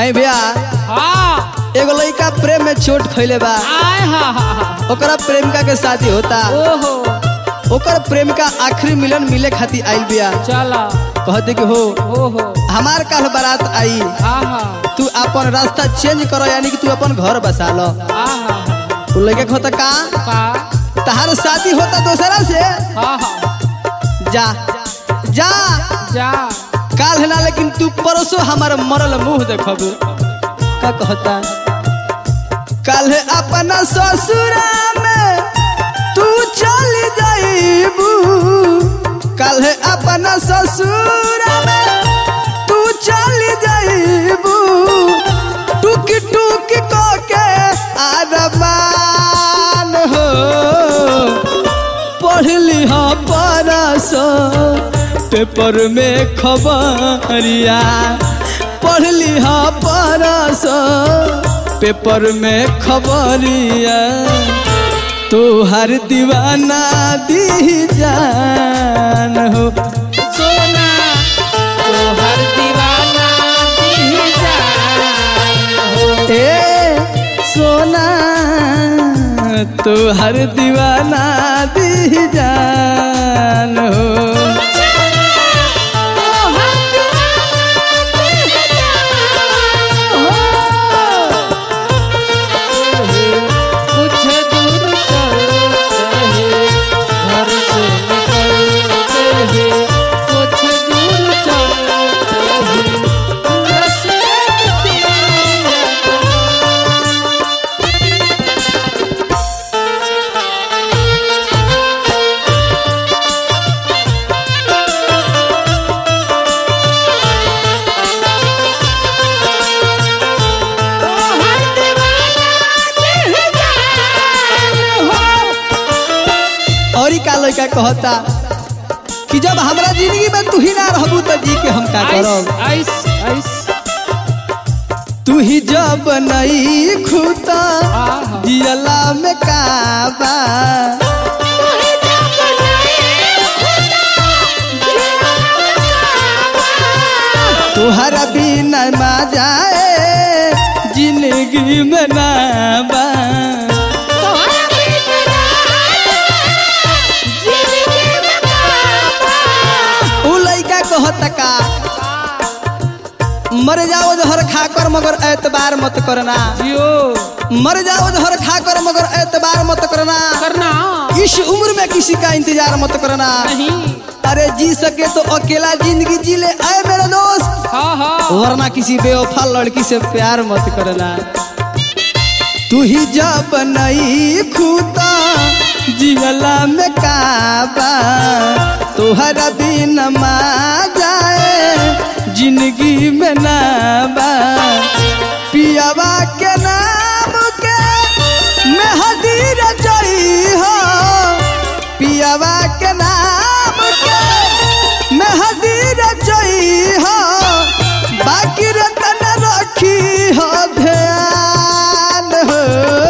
आई भैया हाँ एगो लड़का प्रेम में चोट खइले बा आय हाँ ओकरा प्रेमिका के शादी होता ओहो ओकर प्रेमिका आखिरी मिलन मिले खातिर आइल बिया चला कहते कि हो ओहो हमार काल बारात आई हाँ हाँ तू अपन रास्ता चेंज करो यानी कि तू अपन घर बसा लो हाँ उ लड़का कहता का का तहार शादी होता दूसरा से हाँ हाँ जा जा जा काल है ना लेकिन तू परसों हमार मरल मुंह देखबू का कहता काल है अपना ससुरा में तू चल जाइबू काल है अपना ससुरा में तू चल जाइबू टुक टुक को के आरमान हो पढ़ लिहा परसो पेपर में खबरिया पढ़ लिहा परसो पेपर में खबरिया तो हर दीवाना दी जान हो सोना तो हर दीवाना दी जान हो ए सोना तो हर दीवाना दी जान हो कुछ दूर चलते हैं घर से निकलते हैं कुछ दूर चलते हैं रस्ते और ही का लड़का कहता कि जब हमरा जिंदगी में तू ही ना रहबू तो जी के हम का करब आइस आइस तू ही जब नहीं खुदा आहा। जियला में काबा तुहरा बिना मा जाए जिंदगी में नाबा उ लइका कहता का मर जाओ जहर खाकर मगर एतबार मत करना जियो मर जाओ जहर खाकर मगर एतबार मत करना करना इस उम्र में किसी का इंतजार मत करना नहीं अरे जी सके तो अकेला जिंदगी जी ले आए मेरे दोस्त हाँ हाँ वरना किसी बेवफा लड़की से प्यार मत करना तू ही जब नहीं खुदा जियला में काबा तुहरा बिन मा जाए जिंदगी में नाबा पियावा के नाम के मेहदी रचई हो पियावा के नाम के मेहदी रचई हो बाकी रतन रखी हो ध्यान हो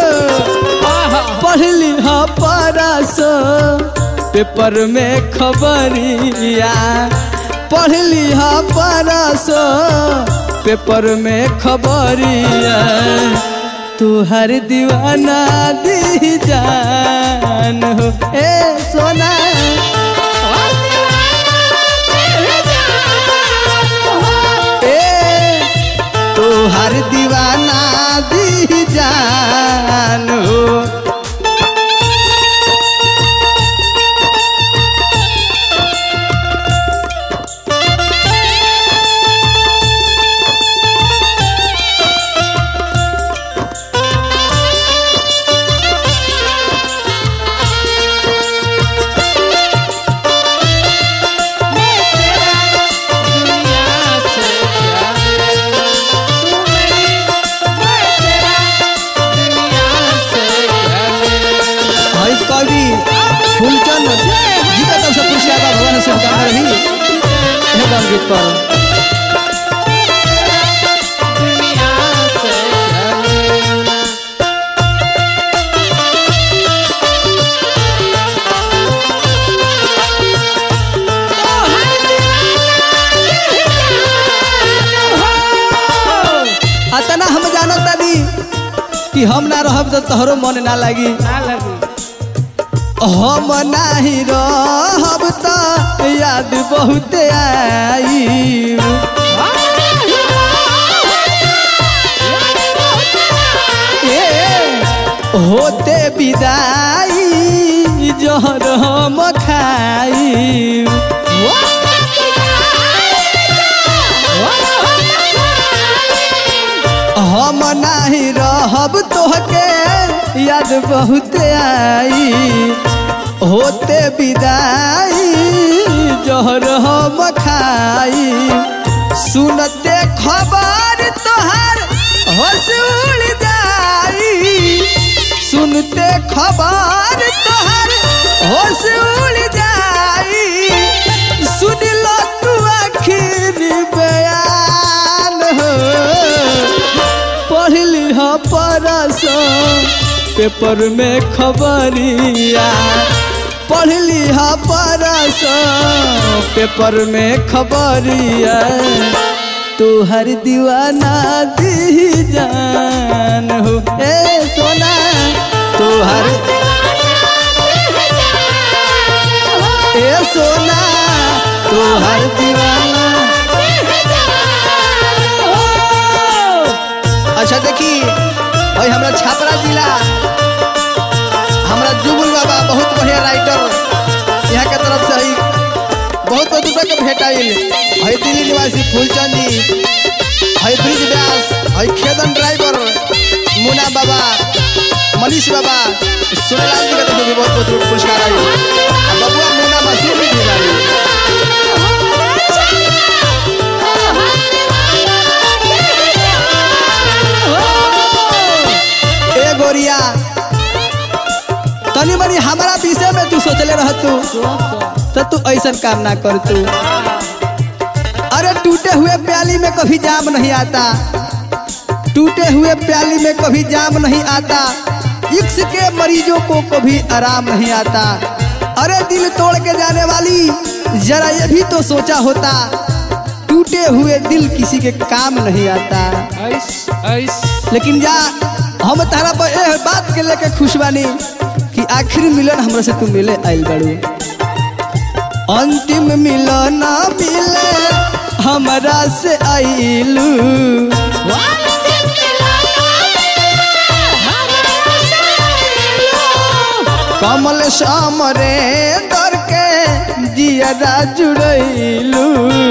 पढ़ लिहा परसो पेपर में खबरिया पढ़ लिहा परसो पेपर में खबरिया तू हर दीवाना दी जान हो ए सोना ए तू हर दीवाना दी जान हो फूलचंद जी का तरफ से पुरस्कार का भगवान से शुभकामना रही है गान गीत पर कि हम ना रहब तो तोहरो मन ना लागी। ना लगी हम नाही रहब तो याद बहुत आई। होते विदाई जहर हम खाई। हम नहीं रहब तोहके याद बहुत आई। होते विदाई जहर हम खाई। सुनते खबर तोहर होश उड़ जाई। सुनते खबर तोहर होश उड़ जाई। सुन लो तू आखिर बयान हो। पढ़ लिह परसों पेपर में खबरिया। पढ़ लिह परसों पेपर में खबरिया। तोहर दीवाना दी जान हो ए सोना। तोहर ए सोना तोहर दीवाना। अच्छा देखी भाई हमरा छापरा जिला हमरा जुगुल बाबा बहुत बढ़िया राइटर यहाँ के तरफ से ही बहुत रुपये के भेंट आइल। है दिल्ली निवासी फूलचंद जी, है ब्रिज व्यास, है खेदन ड्राइवर मुना बाबा, मनीष बाबा, सुनलाल जी का तरफ भी बहुत बहुत पुरस्कार आइल। बबुआ मुना मसूर भी भेजाई। ए गोरिया तनी मनी हमारा विषय में तू सोचले रह तो तू ऐसा काम ना कर तू। अरे टूटे हुए प्याली में कभी जाम नहीं आता। टूटे हुए प्याली में कभी जाम नहीं आता। इश्क के मरीजों को कभी आराम नहीं आता। अरे दिल तोड़ के जाने वाली जरा ये भी तो सोचा होता। टूटे हुए दिल किसी के काम नहीं आता। लेकिन जा हम तारा पर ए बात के लेके खुश बानी कि आखिरी मिलन हमरा से तू मिले आइल बाड़ू। अंतिम मिलन मिले हमरा से आइलू। कमल सामरे दर के जियरा जुड़ैलू।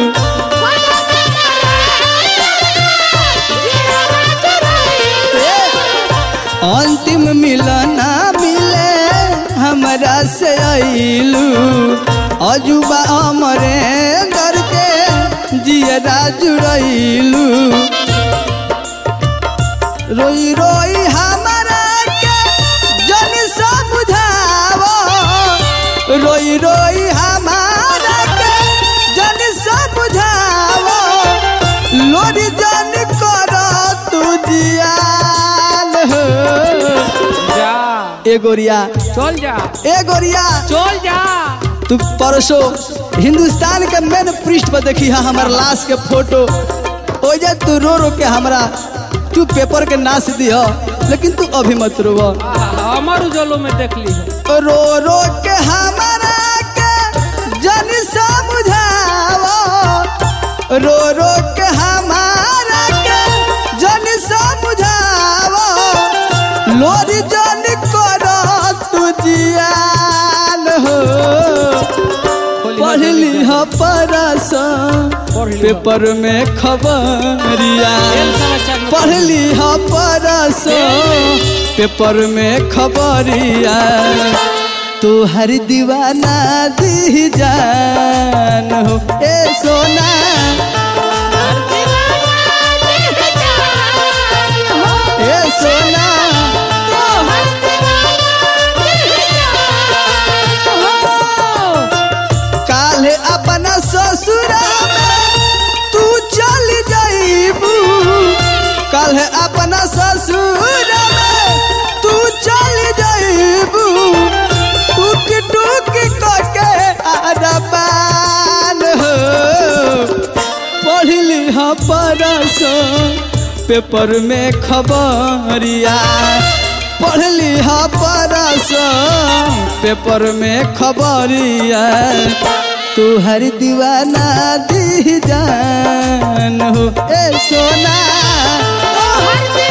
अंतिम मिलन मिले हमरा से आइलू। अजुबा हमरे दर के जियरा जुड़ैलू। रोई रोई हमारा के जन समझावो। रोई रोई हमारा के जन समझावो। लोरी जन करो तू जियान हो। जा ए गोरिया चल जा, ए गोरिया चल जा। तू परसों हिंदुस्तान के मेन पृष्ठ पर देखी है हमार लाश के फोटो। ओजे तू रो रो के हमरा तू पेपर के नाश दिया। लेकिन तू अभी मत रो। हमार उजलो में देख ली रो रो के हमारा के जन समझावो। रो रो के हमारा के जन समझावो। लोरी जन करो तू जियान हो। पढ़ लिह परसों पेपर में खबरिया। पढ़ लिह परसों पेपर में खबरिया। तोहर दीवाना दी जान हो ए सोना। ए सोना काले अपना ससुरा में तू चल जाइबू। काले अपना ससुरा में तू चल जाइबू। टूक टूक करके अरमान हो। पढ़ लिह परसों पेपर में खबरिया पढ़ ली हा परस पेपर में खबरिया तू हर दीवाना दी जान हो ए सोना ओ हर